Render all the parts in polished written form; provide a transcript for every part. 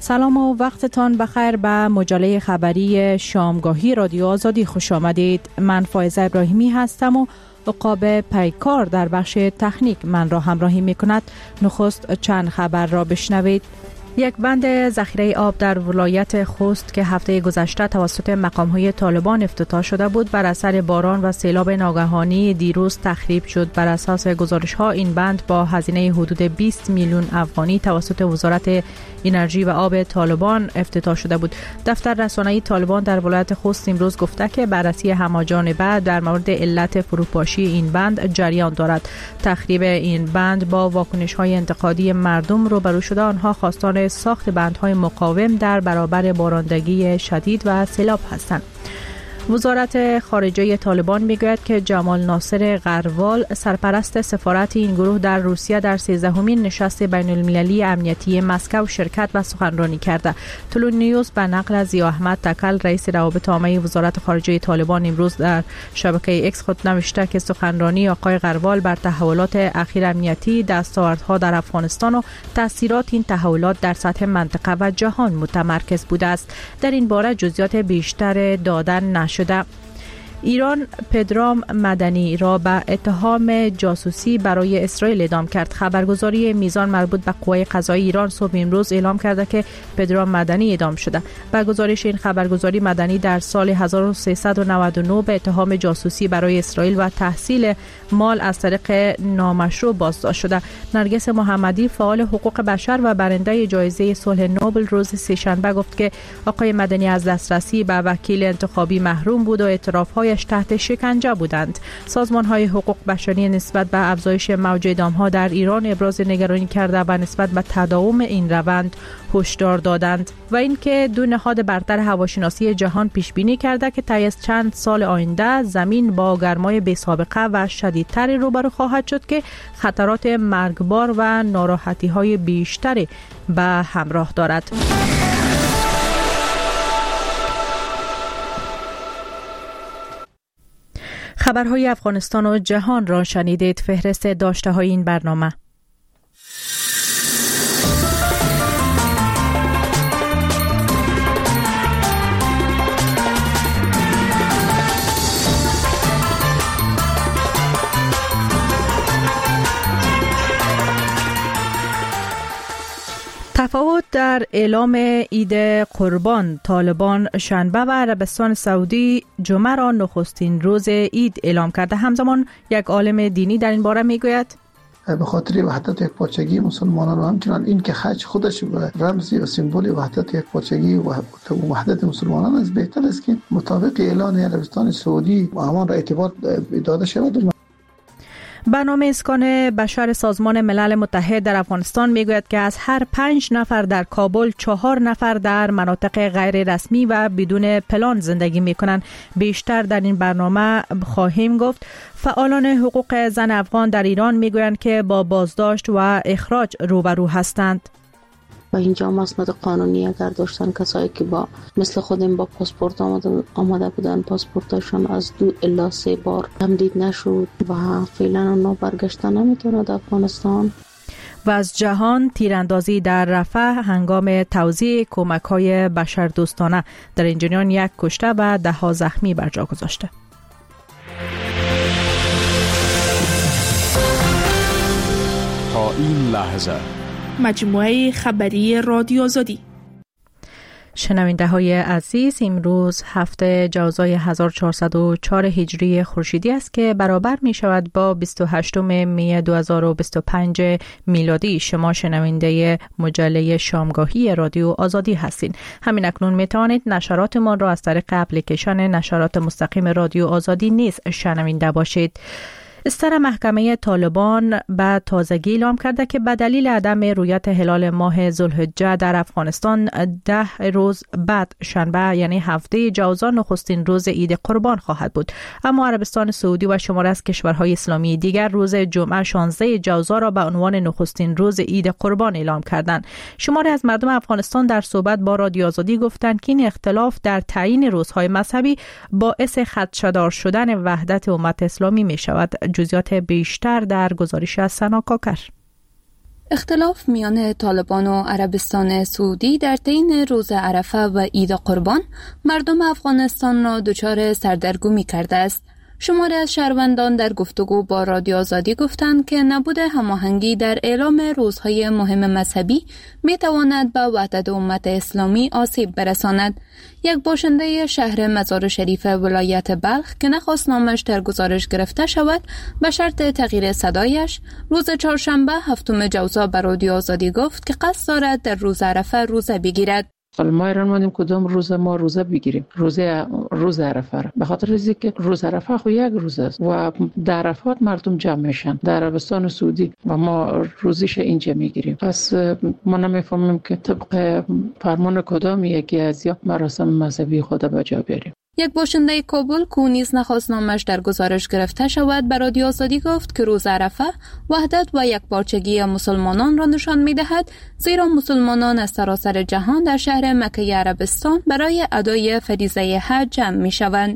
سلام و وقتتان بخیر. به مجله خبری شامگاهی رادیو آزادی خوش آمدید. من فائزه ابراهیمی هستم و عقاب پیکار در بخش تکنیک من را همراهی می کند. نخست چند خبر را بشنوید. یک بند ذخیره آب در ولایت خوست که هفته گذشته توسط مقام‌های طالبان افتتاح شده بود بر اثر باران و سیلاب ناگهانی دیروز تخریب شد. بر اساس گزارش‌ها این بند با هزینه حدود 20 میلیون افغانی توسط وزارت انرژی و آب طالبان افتتاح شده بود. دفتر رسانه‌ای طالبان در ولایت خوست امروز گفته که بررسی همه‌جانبه در مورد علت فروپاشی این بند جریان دارد. تخریب این بند با واکنش‌های انتقادی مردم روبرو شده. آنها خواستار ساخت بندهای مقاوم در برابر بارندگی شدید و سیلاب هستند. وزارت خارجه طالبان میگوید که جمال ناصر غروال سرپرست سفارت این گروه در روسیه در 13مین نشست بین المللی امنیتی مسکو شرکت و سخنرانی کرده. طلوع نیوز به نقل از ضیا احمد تکل رئیس روابط عامه وزارت خارجه طالبان امروز در شبکه اکس خود نوشته که سخنرانی آقای غروال بر تحولات اخیر امنیتی، دستاوردها در افغانستان و تاثیرات این تحولات در سطح منطقه و جهان متمرکز بوده است. در این باره جزئیات بیشتر دادن نشده. ایران پدرام مدنی را به اتهام جاسوسی برای اسرائیل اعدام کرد. خبرگزاری میزان مربوط به قوای قضایی ایران صبح امروز اعلام کرده که پدرام مدنی اعدام شده. با گزارش این خبرگزاری مدنی در سال 1399 به اتهام جاسوسی برای اسرائیل و تحصیل مال از طریق نامشروع بازداشت شده. نرگس محمدی فعال حقوق بشر و برنده جایزه صلح نوبل روز سه‌شنبه گفت که آقای مدنی از دسترسی به وکیل انتخابی محروم بود و اعتراف‌های تحت شکنجه بودند. سازمان‌های حقوق بشری نسبت به افزایش موج اعدام‌ها در ایران ابراز نگرانی کرده و نسبت به تداوم این روند هشدار دادند و اینکه دو نهاد برتر هواشناسی جهان پیش بینی کرده که طی از چند سال آینده زمین با گرمای بی‌سابقه و شدیدتری روبرو خواهد شد که خطرات مرگبار و ناراحتی‌های بیشتری به همراه دارد. خبرهای افغانستان و جهان را شنیدید. فهرست داشته های این برنامه. تفاوت در اعلام عید قربان. طالبان شنبه و عربستان سعودی جمعه را نخستین روز عید اعلام کرده. همزمان یک عالم دینی در این باره میگوید به خاطر وحدت یک پارچگی مسلمانان و همچنان این که حج خودش رمزی و سمبولی وحدت یک پارچگی و وحدت مسلمانان است، بهتر است که مطابق اعلان عربستان سعودی آنها را اعتبار داده شود. برنامه اسکان بشر سازمان ملل متحد در افغانستان میگوید که از هر 5 نفر در کابل 4 نفر در مناطق غیر رسمی و بدون پلان زندگی میکنند. بیشتر در این برنامه خواهیم گفت. فعالان حقوق زن افغان در ایران میگویند که با بازداشت و اخراج روبرو هستند. و اینجا مسند قانونی اگر داشتن کسایی که با مثل خودم با پاسپورت آمده بودن، پاسپورتشون از 2 الی 3 بار تمدید نشد و فعلا اونا برگشتن نمیتونه افغانستان. و از جهان تیراندازی در رفح هنگام توزیع کمک‌های بشردوستانه. در این جریان 1 کشته و 10 زخمی بر جا گذاشته. تا این لحظه مجموعه خبری رادیو آزادی. شنونده های عزیز، امروز هفته جوزای 1404 هجری خورشیدی است که برابر می شود با 28 می 2025 میلادی. شما شنونده مجله شامگاهی رادیو آزادی هستید. همین اکنون می توانید نشرات ما را از طریق اپلیکیشن نشرات مستقیم رادیو آزادی نیز شنونده باشید. استر محکمه طالبان به تازگی اعلام کرده که به دلیل عدم رؤیت هلال ماه ذوالحجه در افغانستان 10 روز بعد شنبه یعنی هفته جوزا نخستین روز عید قربان خواهد بود. اما عربستان سعودی و شماری از کشورهای اسلامی دیگر روز جمعه 16 جوزا را به عنوان نخستین روز عید قربان اعلام کردند. شماری از مردم افغانستان در صحبت با رادیو آزادی گفتند که این اختلاف در تعیین روزهای مذهبی باعث خدشه‌دار شدن وحدت امت اسلامی می شود. جزئیات بیشتر در گزارش از سنا کاکر. اختلاف میان طالبان و عربستان سعودی در طین روز عرفه و عید قربان مردم افغانستان را دچار سردرگمی کرده است. شماری از شهروندان در گفتگو با رادیو آزادی گفتند که نبود هماهنگی در اعلام روزهای مهم مذهبی میتواند به وحدت امت اسلامی آسیب برساند. یک باشنده شهر مزار شریف ولایت بلخ که نخواست نامش در گزارش گرفته شود به شرط تغییر صدایش روز چهارشنبه 7 جوزا به رادیو آزادی گفت که قصد دارد در روز عرفه روزه بگیرد. ما ایران مانیم کدام روز ما روزه بگیریم، روز عرفه. به خاطر اینکه روز عرفه خو یک روز است و در عرفات مردم جمع میشن در عربستان سعودی و ما روزیش اینجا میگیریم. پس ما نمیفهمیم که طبق فرمان کدام یکی از یا مراسم مذهبی خود به جا بیاریم. یک باشنده کابل که نیز نخواست نامش در گزارش گرفته شود به رادیو آزادی گفت که روز عرفه وحدت و یکپارچگی مسلمانان را نشان می‌دهد، زیرا مسلمانان از سراسر جهان در شهر مکه عربستان برای ادای فریضه حج جمع می‌شوند.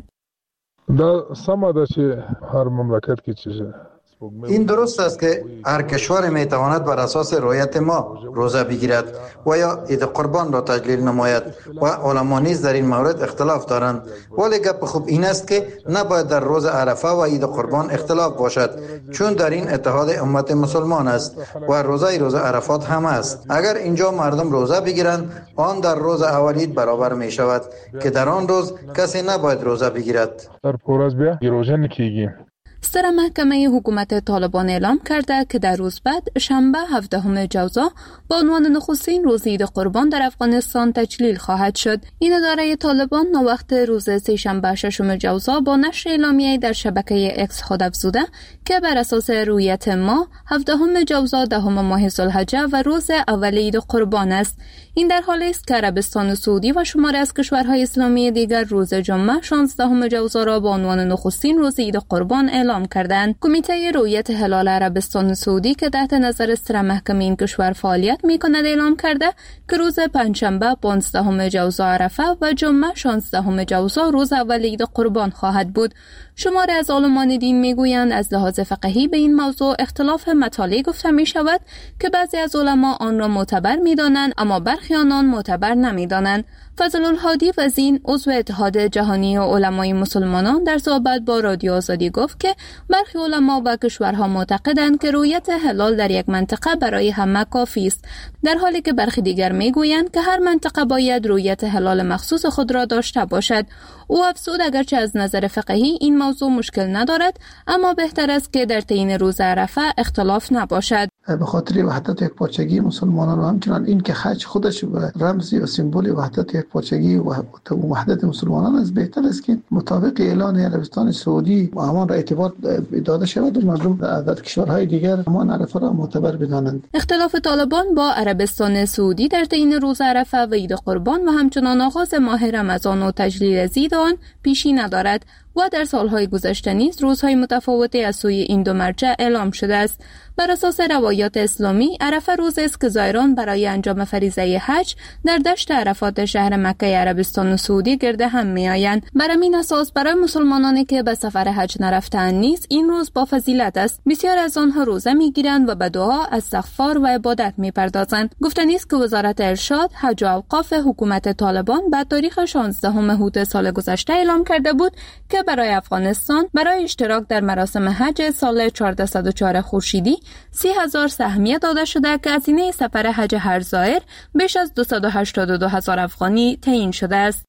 در سماده چه هر مملکت کی چیزه این درست است که هر کشور میتواند بر اساس رعایت ما روزه بگیرد و یا عید قربان را تجلیل نماید و علما نیز در این مورد اختلاف دارند، ولی گپ خوب این است که نباید در روز عرفه و عید قربان اختلاف باشد، چون در این اتحاد امت مسلمان است و روزه عرفات هم است. اگر اینجا مردم روزه بگیرند آن در روز اول عید برابر می شود که در آن روز کسی نباید روزه بگیرد. در پورز بیا روزه نکیگیم. ستره محکمه حکومت طالبان اعلام کرده که در روز بعد شنبه 17 جوزا با عنوان نخستین روز عید قربان در افغانستان تجلیل خواهد شد. این اداره طالبان نووقت روز سه‌شنبه 6 جوزا با نشر اعلامیه در شبکه اکس خود افزوده که بر اساس رویت ما 17 جوزا 10 ماه ذوالحجه و روز اول عید قربان است. این در حالی است که عربستان سعودی و شماری از کشورهای اسلامی دیگر روز جمعه 16 جوزا را با عنوان نخستین روز عید قربان اعلام کردند. کمیته رویت هلال عربستان سعودی که تحت نظر ستره محکمه این کشور فعالیت می‌کند اعلام کرده که روز پنجشنبه 15 جوزا عرفه و جمعه 16 جوزا روز اول عید قربان خواهد بود. شماری از عالمان دین میگویند از لحاظ فقهی به این موضوع اختلاف مطالع گفته می شود که بعضی از علما آن را معتبر می دانند اما برخی آن معتبر نمی دانند. فضل الهادی وزین عضو اتحاد جهانی علمای مسلمانان در صحبت با رادیو آزادی گفت که برخی علما و کشورها معتقدند که رؤیت هلال در یک منطقه برای همه کافی است، در حالی که برخی دیگر میگویند که هر منطقه باید رؤیت هلال مخصوص خود را داشته باشد. او افزود اگرچه از نظر فقهی این موضوع مشکل ندارد اما بهتر است که در طین روز عرفه اختلاف نباشد. به خاطر وحدت یکپارچگی مسلمانان و همچنان این که حج خودش رمزی و سمبولی وحدت یکپارچگی و وحدت مسلمانان است، بهتر است که مطابق اعلان عربستان سعودی و همان را اعتبار داده شود و مردم در کشورهای دیگر همان عرفه را معتبر بدانند. اختلاف طالبان با عربستان سعودی در طین روز عرفه و عید قربان و همچنان آغاز ماه رمضان و تجلیل عید آن پیشی ندارد و در سالهای گذشته نیز روزهای متفاوتی از سوی این دو مرجع اعلام شده است. بر اساس روایات اسلامی عرفه روز است که زائران برای انجام فریضه حج در دشت عرفات شهر مکه عربستان سعودی گرد هم میآیند. بر همین اساس برای مسلمانانی که به سفر حج نرفته‌اند نیز این روز با فضیلت است. بسیار از آنها روزه میگیرند و به دعا، استغفار و عبادت میپردازند. گفتنی است که وزارت ارشاد، حج و اوقاف حکومت طالبان به تاریخ 16 هوت سال گذشته اعلام کرده بود که برای افغانستان برای اشتراک در مراسم حج سال 1404 خورشیدی 30,000 سهمیه داده شده که هزینه سفر حج هر زائر بیش از 282,000 افغانی تعیین شده است.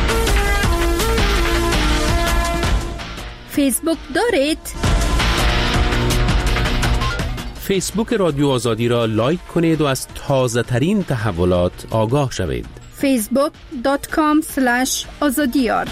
فیسبوک دارید؟ فیسبوک رادیو آزادی را لایک کنید و از تازه ترین تحولات آگاه شوید. facebook.com/azadiyar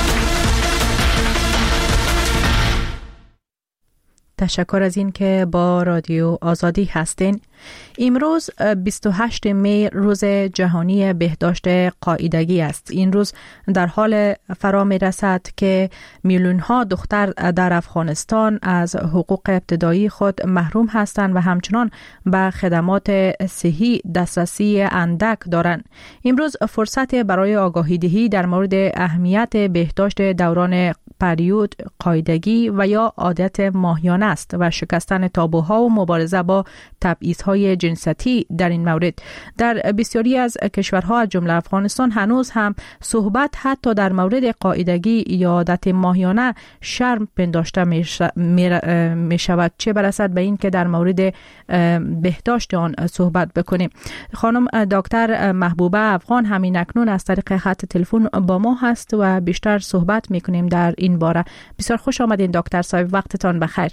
تشکر از این که با رادیو آزادی هستین. امروز 28 می روز جهانی بهداشت قاعدگی است. این روز در حال فرا می رسد که میلیون ها دختر در افغانستان از حقوق ابتدایی خود محروم هستند و همچنان به خدمات صحی دسترسی اندک دارند. امروز فرصت برای آگاهی دهی در مورد اهمیت بهداشت دوران پریود، قاعدگی و یا عادت ماهیانه است و شکستن تابوها و مبارزه با تبعیض‌های جنسیتی در این مورد. در بسیاری از کشورها از جمله افغانستان هنوز هم صحبت حتی در مورد قاعدگی یا عادت ماهیانه شرم پنداشته می شود، چه برسد به این که در مورد بهداشت آن صحبت بکنیم. خانم دکتر محبوبه افغان همین اکنون از طریق خط تلفن با ما هست و بیشتر صحبت میکنیم در این باره. بسیار خوش آمدین دکتر صاحب، وقتتان بخیر.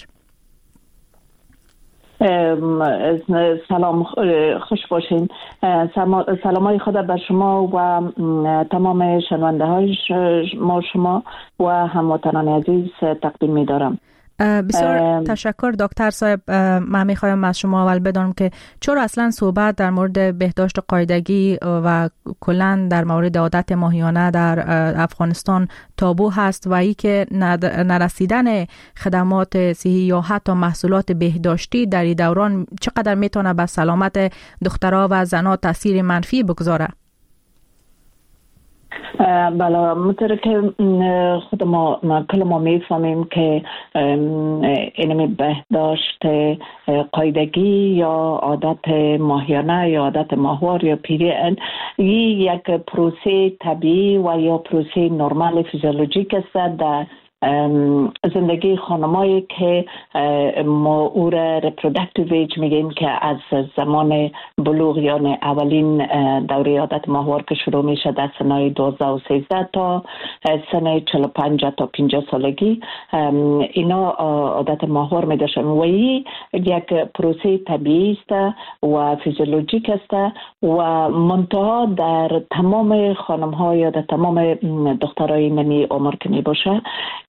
سلام، خوش باشین. سلامای خود بر شما و تمام شنونده های شما و هموطنان عزیز تقدیم می دارم. بسیار تشکر دکتر صاحب. من میخوایم از شما اول بدانم که چرا اصلا صحبت در مورد بهداشت قاعدگی و کلا در مورد عادت ماهیانه در افغانستان تابو هست و ای که نرسیدن خدمات صحی یا حتی محصولات بهداشتی در این دوران چقدر میتونه به سلامت دخترها و زنها تاثیر منفی بگذاره؟ بله، مطور که خود کل ما میفهمیم که اینمی بهداشت قاعدگی یا عادت ماهیانه یا عادت ماهوار یا پیری یک پروسه طبیعی و یا پروسه نرمال فیزیولوژیک است در زندگی خانمایی که ما او را ریپرودکتیو ایج میگیم که از زمان بلوغ یعنی اولین دوره عادت ماهوار که شروع میشه در سنهای 12 و 13 تا سن 45 تا 50 سالگی اینا عادت ماهوار میداشتن و این یک پروسه طبیعی است و فیزیولوژیک است و منتها در تمام خانم ها یا در تمام دخترای نمی عمر که می باشه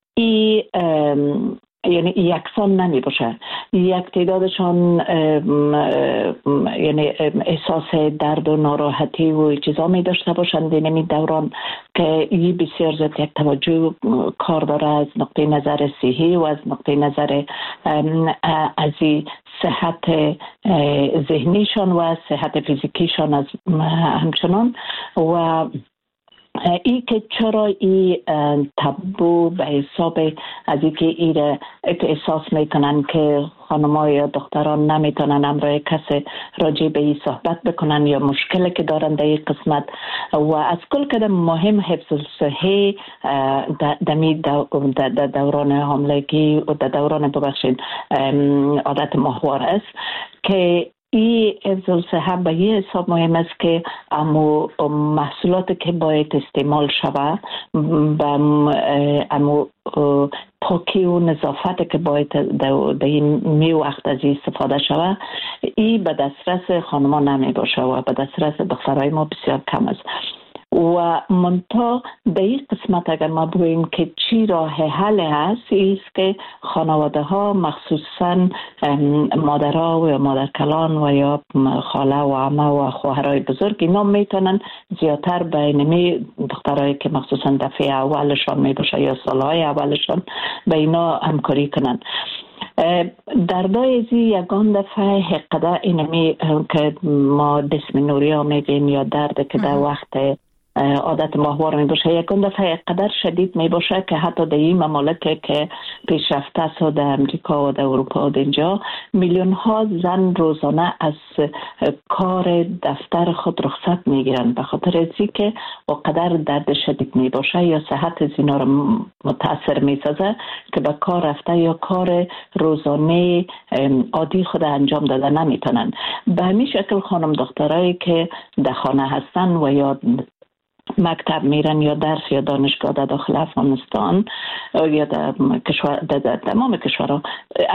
یعنی یکسان نمی باشه. یک تعدادشان یعنی احساس درد و ناراحتی و چیزا می داشته باشند در این دوران که این بسیار زیاد یک توجه کار داره از نقطه نظر صحی و از نقطه نظر از صحت ذهنیشان و صحت فیزیکیشان از همچنان. و ای که چرا ای تابو به حساب از ای که ای را احساس میکنن که خانم‌ها یا دختران نمیتونن امروی کسی راجع به این صحبت بکنن یا مشکلی که دارن در این قسمت و از کل کدام مهم حفظ صحی در دوران حاملگی و در دوران عادت ماهوار است که این حفظ صحت به یه حساب مهم است که محصولات که باید استعمال شود به پاکی و نظافت که باید در این می وقت از این استفاده شود این به دسترس خانما نمی باشه و به دسترس دخترای ما بسیار کم است. و منتها در این قسمت اگر ما بگوییم که چی راه حل هست ایست که خانواده ها مخصوصا مادرها و مادرکلان و یا خاله و عمه و خواهرای بزرگ اینا میتونن زیادتر به اینمی دخترایی که مخصوصا دفعه اولشان میباشه یا سالهای اولشان به اینا همکاری کنن. دردای یگان دفعه حقیقت اینمی که ما دیسمنوریا میگیم یا درد که در وقت عادت ماهوار می باشه یکون دفعه قدر شدید می باشه که حتی در این ممالک که پیشرفته است در امریکا و در اروپا و در اینجا میلیون ها زن روزانه از کار دفتر خود رخصت می گیرن به خاطر ازی که قدر درد شدید می باشه یا صحت زینا رو متاثر می سازه که به کار رفته یا کار روزانه عادی خود انجام داده نمی تونن. به همین شکل خانم دخترایی که در خانه هستن و یا مکتب میرن یا درس یا دانشگاه در داخل افغانستان یا در تمام کشورها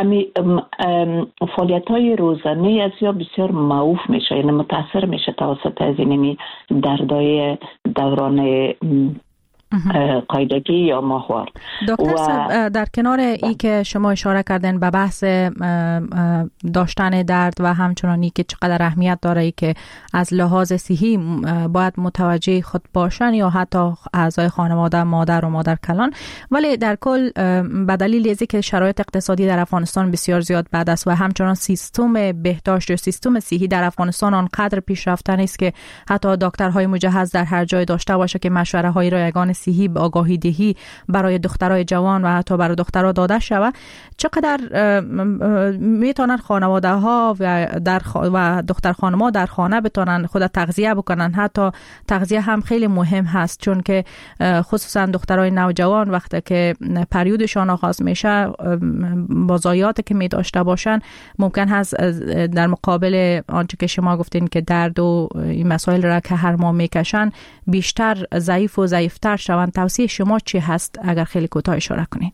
فعالیت های روزانه از یا بسیار معوف میشه یعنی متاثر میشه توسط از اینمی دردای دوران قاعدگی یا ماهوار. دکتر صاحب در کنار ای که شما اشاره کردن به بحث داشتن درد و همچنانی که چقدر اهمیت داره ای که از لحاظ صحی باید متوجه خود باشن یا حتی اعضای خانواده مادر و مادر کلان، ولی در کل به دلیل ازی که شرایط اقتصادی در افغانستان بسیار زیاد بد است و همچنان سیستم بهداشت و سیستم صحی در افغانستان آنقدر پیشرفته نیست که حتی دکترهای مجهز در هر جای داشته باشه که مشوره های رایگان مسیحی به آگاهی دهی برای دخترای جوان و حتی برای دخترها داده شود، چقدر میتونن خانواده ها و دختر خانم‌ها در خانه بتونن خود تغذیه بکنن. حتی تغذیه هم خیلی مهم هست، چون که خصوصا دخترای نوجوان وقتی که پریودشان آغاز میشه با ضایعاتی که می داشته باشن ممکن هست در مقابل آنچه که شما گفتین که درد و این مسائل را که هر ماه میکشن بیشتر ضعیف و ضعیفتر شوند. توصیه شما چی هست اگر خیلی کوتاه اشاره کنین؟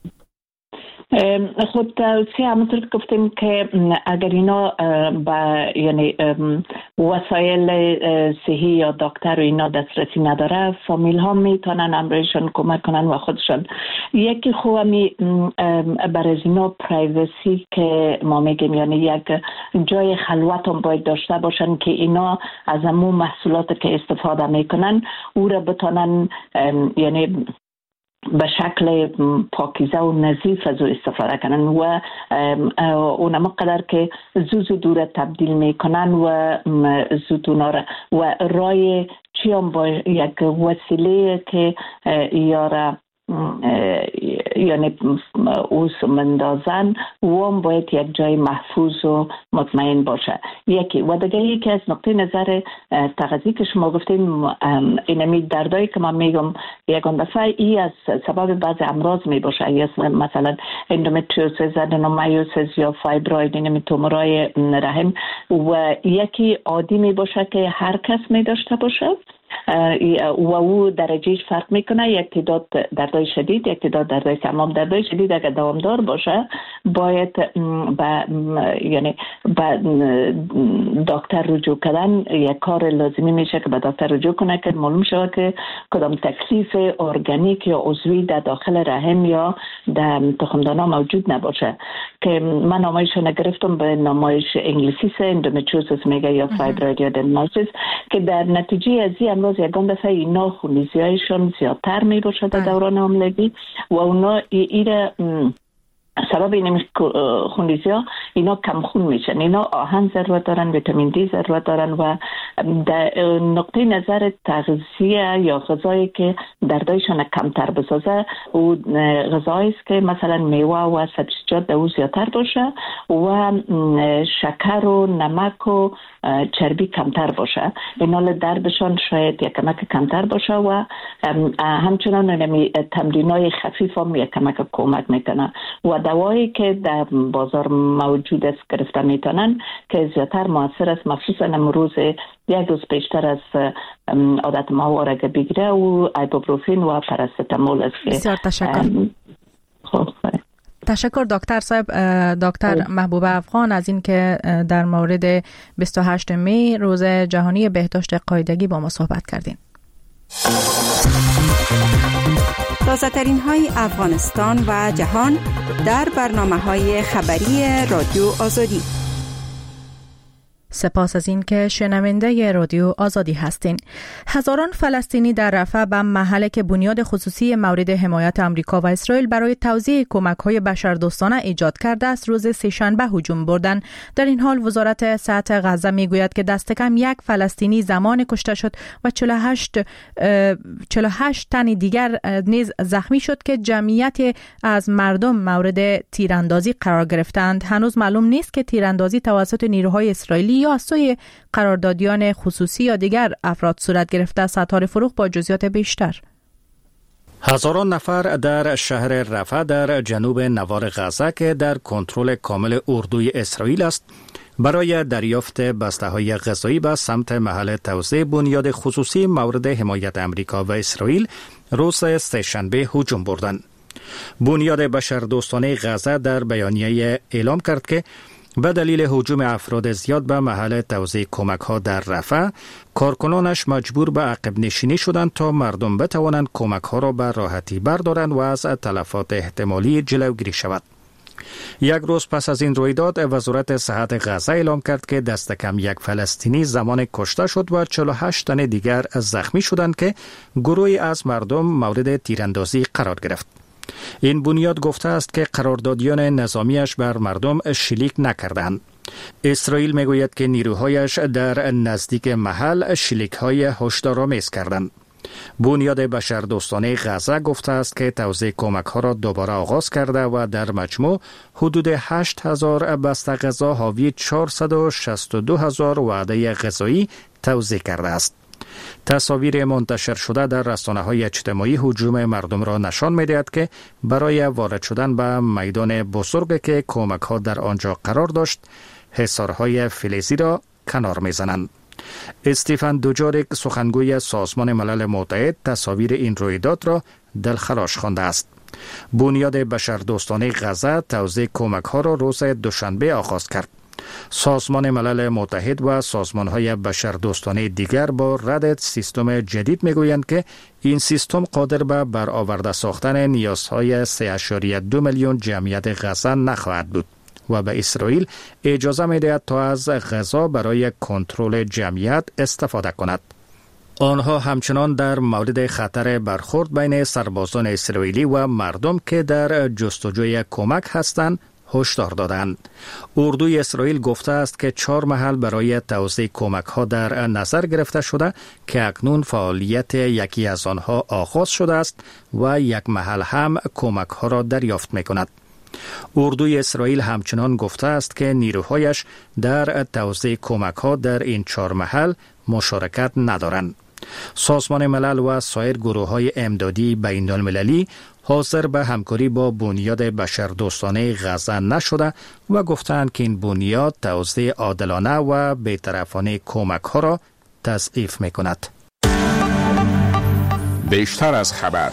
خود توصیه همونطور که گفتیم که اگر اینا یعنی وسایل صحی یا دکتر و اینا دسترسی نداره، فامیل ها میتونن امرایشان کمک کنن و خودشان. یکی خوبی برای اینا پرایوسی که ما میگیم، یعنی یک جای خلوت هم باید داشته باشن که اینا از همون محصولات که استفاده میکنن او را بتونن یعنی به شکل پاکیزه و نظیف از او استفاده کنن و اونم قدر که زود دور تبدیل میکنن و زود اونا و رای چی هم با یک وسیله که یاره یعنی اوس مندازن و هم باید یک جای محفوظ و مطمئن باشه. یکی و دیگه یکی از نقطه نظر تغذیه که شما گفتیم، اینمی دردایی که من میگم یکان دفعه ای از سبب بعض امراض می باشه، یا مثلا اندومتریوزیس، ادنومایوسیس یا فایبروید، اینمی تومورای رحم، و یکی عادی می باشه که هر کس می داشته باشه و او درجهش فرق میکنه. یک تعداد دردای شدید، یک تعداد دردای کم. دردای شدید اگر دوامدار باشه باید یعنی به دکتر رجوع کردن یک کار لازمی میشه که به دکتر رجوع کنه که معلوم شود که کدام تکلیف ارگانیک یا عضوی در داخل رحم یا در تخمدانها موجود نباشه. که من نامایشون گرفتم به نامایش انگلیسی اندومتریوزیس میگه یا فایبروید یا ادنومایوسیس، که در نتیجه از این امراض یکان دفعه اینا خونریزی‌هایشون زیادتر می باشه در دوران حاملگی و اونا ایره سبب این خونریزی ها اینا کم خون میشن. اینا آهن ضرورت دارن، ویتامین دی ضرورت دارن و در نقطه نظر تغذیه یا غذایی که دردایشان کمتر بسازه و غذایی است که مثلا میوه و سبزیجات در او زیادتر باشه و شکر و نمک و چربی کمتر باشه. اینا دردشان شاید یک کمک کمتر باشه و همچنان تمرینای خفیف هم یک کمک کمک میکنه و دوایی که در بازار موجود است گرفته میتونن که زیادتر موثر است، مخصوصا امروز یک روز پیشتر از عادت ما را بگیره و ایبوپروفین و پاراستامول است. بسیار تشکر. تشکر دکتر صاحب، دکتر محبوبه افغان، از این که در مورد 28 می روز جهانی بهداشت قاعدگی با ما صحبت کردین. تازه ترین های افغانستان و جهان در برنامه‌های خبری رادیو آزادی. سپاس از این که شنونده رادیو آزادی هستین. هزاران فلسطینی در رفح به محلی که بنیاد خصوصی مورد حمایت آمریکا و اسرائیل برای توزیع کمک‌های بشردوستانه ایجاد کرده است روز سه‌شنبه هجوم بردند. در این حال وزارت صحت غزه میگوید که دست کم یک فلسطینی زمان کشته شد و 48 تن دیگر نیز زخمی شد که جمعیت از مردم مورد تیراندازی قرار گرفتند. هنوز معلوم نیست که تیراندازی توسط نیروهای اسرائیلی یا از سوی قراردادیان خصوصی یا دیگر افراد صورت گرفته. ستاره فروغ با جزئیات بیشتر. هزاران نفر در شهر رفح در جنوب نوار غزه که در کنترل کامل اردوی اسرائیل است برای دریافت بسته‌های غذایی به سمت محل توزیع بنیاد خصوصی مورد حمایت آمریکا و اسرائیل روز سه‌شنبه هجوم بردند. بنیاد بشردوستانه غزه در بیانیه اعلام کرد که به دلیل هجوم افراد زیاد به محل توزیع کمک‌ها در رفح، کارکنانش مجبور به عقب نشینی شدند تا مردم بتوانند کمک‌ها را به راحتی بردارند و از تلفات احتمالی جلوگیری شود. یک روز پس از این رویداد، وزارت صحت غزه اعلام کرد که دست کم یک فلسطینی زمان کشته شد و 48 تن دیگر زخمی شدند که گروهی از مردم مورد تیراندازی قرار گرفت. این بنیاد گفته است که قراردادیان نظامیش بر مردم شلیک نکردند. اسرائیل میگوید که نیروهایش در نزدیک محل شلیک‌های هشدارآمیز کردند. بنیاد بشردوستانه غزه گفته است که توزیع کمک ها را دوباره آغاز کرده و در مجموع حدود 8,000 بسته غذا حاوی 462,000 وعده غذایی توزیع کرده است. تصاویر منتشر شده در رسانه‌های اجتماعی هجوم مردم را نشان می‌دهد که برای وارد شدن به میدان بزرگی که کمک‌ها در آنجا قرار داشت، حصارهای فلزی را کنار می‌زنند. استیفن دوجاریک سخنگوی سازمان ملل متحد تصاویر این رویداد را دلخراش خوانده است. بنیاد بشردوستانه غزه توزیع کمک‌ها را روز دوشنبه آغاز کرد. سازمان ملل متحد و سازمان‌های بشردوستانه دیگر با رد سیستم جدید می‌گویند که این سیستم قادر به برآورده ساختن نیازهای 3.2 میلیون جمعیت غزه نخواهد بود و به اسرائیل اجازه می‌دهد تا از غذا برای کنترل جمعیت استفاده کند. آنها همچنان در مورد خطر برخورد بین سربازان اسرائیلی و مردم که در جستجوی کمک هستند هشدار دادند. اردوی اسرائیل گفته است که 4 محل برای توزیع کمک ها در نظر گرفته شده که اکنون فعالیت یکی از آنها آغاز شده است و یک محل هم کمک ها را دریافت می کند. اردوی اسرائیل همچنان گفته است که نیروهایش در توزیع کمک ها در این 4 محل مشارکت ندارند. سازمان ملل و سایر گروه‌های امدادی بین المللی حاضر به همکاری با بنیاد بشردوستانه غزه نشده و گفتند که این بنیاد توزیع عادلانه و بی‌طرفانه کمک‌ها را تضعیف می‌کند. بیشتر از خبر.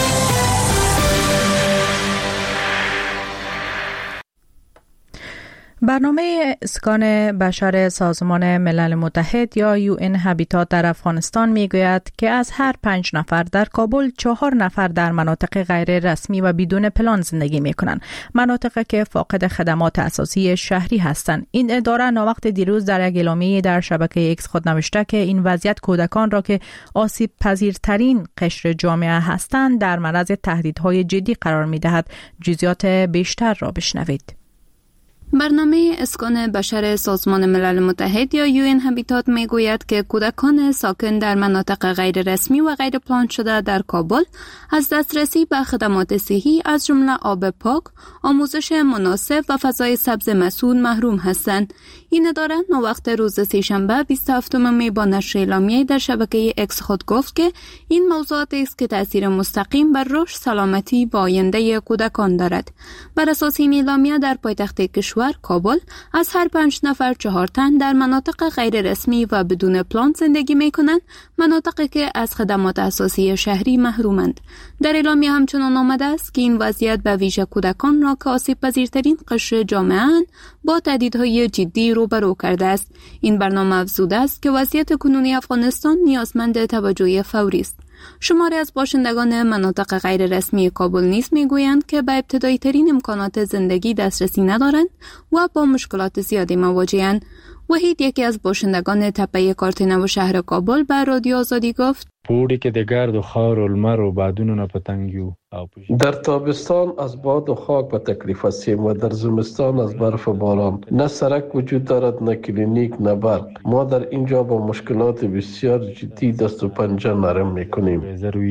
برنامه اسکان بشر سازمان ملل متحد یا UN هابیتات در افغانستان میگوید که از هر 5 نفر در کابل 4 نفر در مناطق غیر رسمی و بدون پلان زندگی میکنند، مناطقی که فاقد خدمات اساسی شهری هستند. این اداره ناوقت دیروز در یک اعلامیه در شبکه ایکس خود نوشته که این وضعیت کودکان را که آسیب پذیرترین قشر جامعه هستند در معرض تهدیدهای جدی قرار میدهد. جزئیات بیشتر را بشنوید. برنامه اسکان بشر سازمان ملل متحد یا UN هابیتات میگوید که کودکان ساکن در مناطق غیر رسمی و غیر پلان شده در کابل از دسترسی به خدمات صحی از جمله آب پاک، آموزش مناسب و فضای سبز مسئول محروم هستند. این اداره نووقت روز سه‌شنبه 27 می با نشر اعلامیه در شبکه اکس خود گفت که این موضوعات است که تاثیر مستقیم بر رشد، سلامتی و آینده کودکان دارد. بر اساس این اعلامیه در پایتخت کشور کابل از هر 5 نفر 4 تن در مناطق غیر رسمی و بدون پلان زندگی می کنند، مناطقی که از خدمات اساسی شهری محرومند. در اعلامیه همچنان آمده است که این وضعیت به ویژه کودکان را که آسیب پذیرترین قشر جامعه اند با تهدیدهای جدی روبرو کرده است. این برنامه افزوده است که وضعیت کنونی افغانستان نیازمند توجه فوری است. شماری از باشندگان مناطق غیر رسمی کابل نیز میگویند که به ابتدایی ترین امکانات زندگی دسترسی ندارند و با مشکلات زیادی مواجه‌اند. وحید، یکی از باشندگان تپه کارتنو شهر کابل، به رادیو آزادی گفت: پوری که د گرد و خاور و لمر و بادونو نه پتنګیو در تابستان از باد و خاک به تکلیف هستیم و در زمستان از برف و باران. نه سرک وجود دارد، نه کلینیک، نه برق. ما در اینجا با مشکلات بسیار جدی دست و پنجه نرم میکنیم.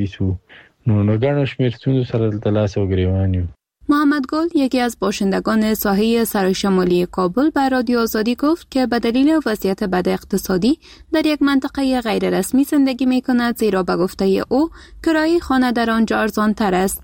نو ګڼ شمېر ستونزو سره د لاس او ګریوان یو. محمد گل، یکی از باشندگان ساحه سرای شمالی کابل، به رادیو آزادی گفت که به دلیل وضعیت بد اقتصادی در یک منطقه غیر رسمی زندگی می کند، زیرا به گفته او کرایه خانه در آنجا ارزان تر است.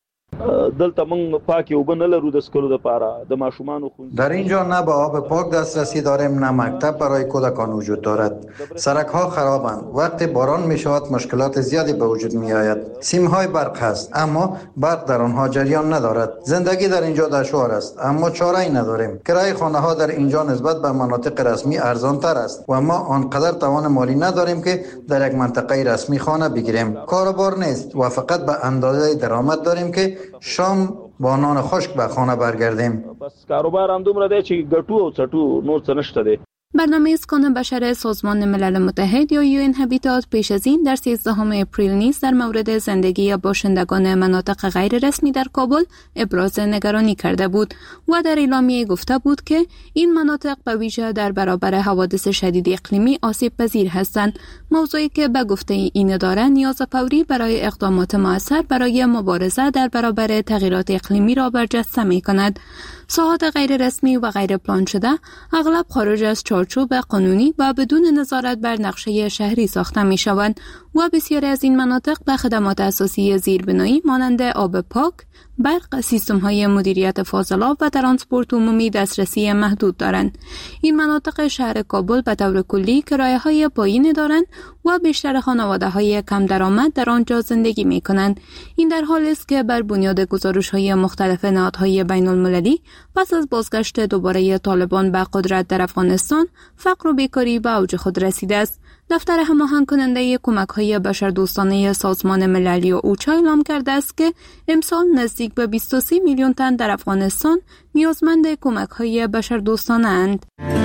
در اینجا نه به آب پاک دسترسی داریم، نه مکتب برای کودکان وجود دارد. سرک ها خرابند. وقتی باران می شود مشکلات زیادی به وجود می آید. سیم های برق هست اما برق در آنها جریان ندارد. زندگی در اینجا دشوار است اما چاره ای نداریم. کرایه خانه ها در اینجا نسبت به مناطق رسمی ارزان تر است و ما آنقدر توان مالی نداریم که در یک منطقه رسمی خانه بگیریم. کاروبار نیست و فقط به اندازه درآمد داریم که شام با نان خشک به خانه برگردیم. بس کاروبار هم دومره دی چې ګټو او څټو نور څه نشته دی. برنامه اسکان بشر سازمان ملل متحد یا UN هابیتات پیش از این در 13 اپریل نیز در مورد زندگی باشندگان مناطق غیر رسمی در کابل ابراز نگرانی کرده بود و در اعلامیه گفته بود که این مناطق به ویژه در برابر حوادث شدید اقلیمی آسیب پذیر هستند، موضوعی که به گفته این اداره نیاز فوری برای اقدامات مؤثر برای مبارزه در برابر تغییرات اقلیمی را برجسته می‌کند. ساحات غیر رسمی و غیر پلان شده اغلب خارج از چارچوب قانونی و بدون نظارت بر نقشه شهری ساخته می شوند و بسیاری از این مناطق به خدمات اساسی زیربنایی مانند آب پاک، برق، سیستم‌های مدیریت فاضلاب و ترانسپورت عمومی دسترسی محدود دارند. این مناطق شهر کابل به طور کلی کرایه‌های پایین دارند و بیشتر خانواده‌های کم درآمد در آنجا زندگی می‌کنند. این در حالی است که بر بنیاد گزارش‌های مختلف نهادهای بین‌المللی پس از بازگشت دوباره طالبان به قدرت در افغانستان، فقر و بیکاری به اوج خود رسیده است. دفتر هماهنگ کننده کمک‌های بشردوستانه سازمان ملل اوچا اعلام کرده است که امسال نزدیک به 23 میلیون تن در افغانستان نیازمند کمک‌های بشردوستانه اند.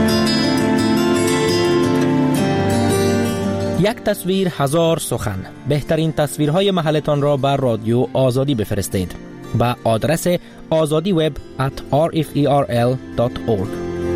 یک تصویر هزار سخن. بهترین تصویرهای محلتان را بر رادیو آزادی بفرستید با آدرس azadiweb@rferl.org.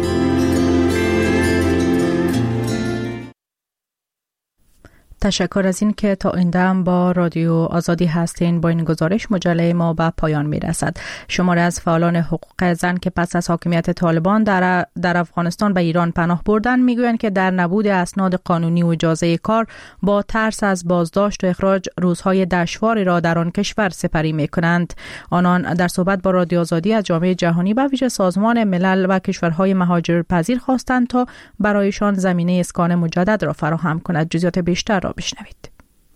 تشکر از این که تا این دم با رادیو آزادی هستین. با این گزارش مجله ما به پایان می رسد. شماری از فعالان حقوق زن که پس از حاکمیت طالبان در افغانستان به ایران پناه بردن میگویند که در نبود اسناد قانونی و اجازه کار با ترس از بازداشت و اخراج روزهای دشواری را در آن کشور سپری می کنند. آنان در صحبت با رادیو آزادی از جامعه جهانی و ویژه سازمان ملل و کشورهای مهاجرپذیر خواستند تا برایشان زمینه اسکان مجدد را فراهم کند. جزئیات بیشتر را بشنوید.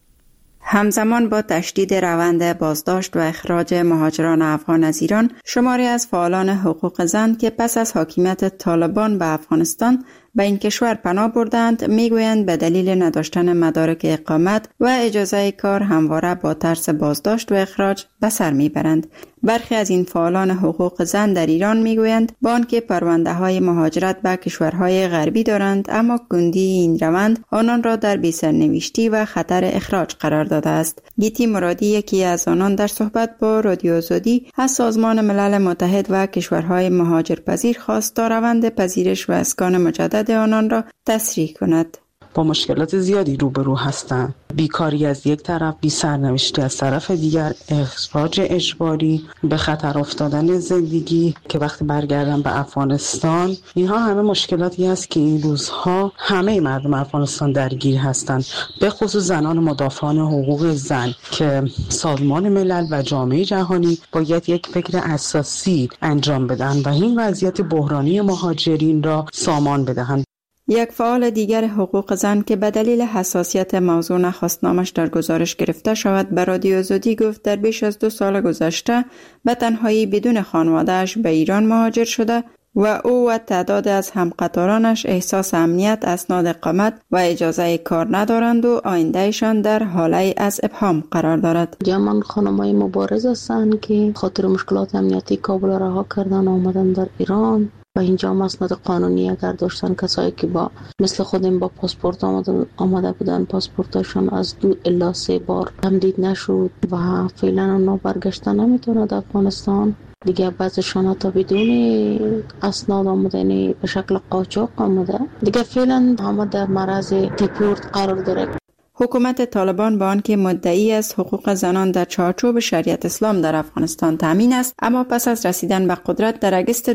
همزمان با تشدید روند بازداشت و اخراج مهاجران افغان از ایران، شماری از فعالان حقوق زن که پس از حاکمیت طالبان به افغانستان به این کشور پناه بردند میگویند به دلیل نداشتن مدارک اقامت و اجازه کار همواره با ترس بازداشت و اخراج به سر میبرند. برخی از این فعالان حقوق زن در ایران میگویند با آنکه پرونده های مهاجرت به کشورهای غربی دارند، اما کندی این روند آنان را در بی‌سرنوشتی و خطر اخراج قرار داده است. گیتی مرادی، یکی از آنان، در صحبت با رادیو آزادی از سازمان ملل متحد و کشورهای مهاجرپذیر خواست تا روند پذیرش و اسکان مجدد آنان را تسریع کند. با مشکلات زیادی روبرو هستند. بیکاری از یک طرف، بی سرنوشتی از طرف دیگر، اخراج اجباری، به خطر افتادن زندگی که وقتی برگردن به افغانستان، اینها همه مشکلاتی است که این روزها همه مردم افغانستان درگیر هستند، به خصوص زنان مدافعان حقوق زن که سازمان ملل و جامعه جهانی باید یک فکر اساسی انجام بدن و این وضعیت بحرانی مهاجرین را سامان بدهند. یک فعال دیگر حقوق زن که به دلیل حساسیت موضوع نخواست نامش در گزارش گرفته شود به رادیو آزادی گفت در بیش از 2 سال گذشته به تنهایی بدون خانواده‌اش به ایران مهاجر شده و او و تعداد از همقطارانش احساس امنیت، اسناد اقامت و اجازه کار ندارند و آیندهشان در حاله از ابهام قرار دارد. جمعاً خانم‌های مبارز هستند که خاطر مشکلات امنیتی کابل را رها کردن آمدن در ایران و اینجا اسناد قانونی اگر داشتن، کسایی که با مثل خودم با پاسپورت آمده بودن، پاسپورتشون از 2 الی 3 بار تمدید نشد و فعلا اونا برگشتن نمیتونه افغانستان دیگه. بعضشون حتی بدون اسناد آمده، یعنی به شکل قاچاق آمده دیگه، فعلا همه در معرض دیپورت قرار داره. حکومت طالبان با آنکه مدعی از حقوق زنان در چارچوب شریعت اسلام در افغانستان تامین است، اما پس از رسیدن به قدرت در اگست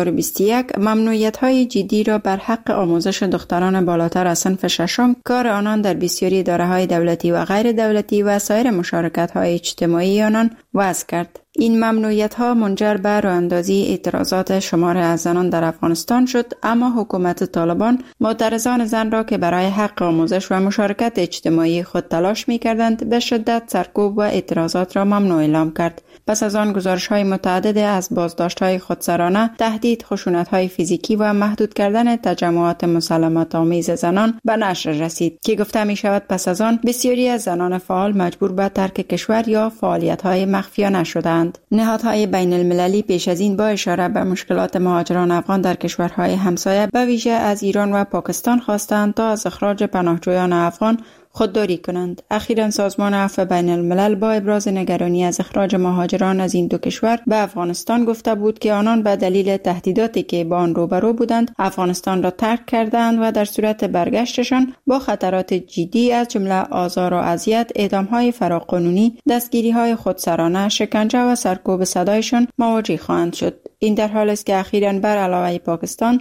2021 ممنوعیت‌های جدی را بر حق آموزش دختران بالاتر از صنف ششم، کار آنان در بسیاری اداره‌های دولتی و غیر دولتی و سایر مشارکت‌های اجتماعی آنان وضع کرد. این ممنوعیت‌ها منجر به راه‌اندازی اعتراضات شماری از زنان در افغانستان شد، اما حکومت طالبان معترضان زن را که برای حق آموزش و مشارکت اجتماعی خود تلاش می‌کردند به شدت سرکوب و اعتراضات را ممنوع اعلام کرد. پس از آن گزارش‌های متعدد از بازداشت‌های خودسرانه، تهدید، خشونت‌های فیزیکی و محدود کردن تجمعات مسالمت‌آمیز زنان به نشر رسید که گفته می‌شود پس از آن بسیاری از زنان فعال مجبور به ترک کشور یا فعالیت‌های مخفیانه شدند. نهادهای بین المللی پیش از این با اشاره به مشکلات مهاجران افغان در کشورهای همسایه به ویژه از ایران و پاکستان خواستند تا از اخراج پناهجویان افغان خودداری کنند. اخیراً سازمان عفو بین الملل با ابراز نگرانی از اخراج مهاجران از این دو کشور به افغانستان گفته بود که آنان به دلیل تهدیداتی که با آن روبرو بودند افغانستان را ترک کردند و در صورت برگشتشان با خطرات جدی از جمله آزار و اذیت، اعدام‌های فراقانونی، دستگیری‌های خودسرانه، شکنجه و سرکوب صدایشان مواجه خواهند شد. این در حالی است که اخیراً بر علاوه پاکستان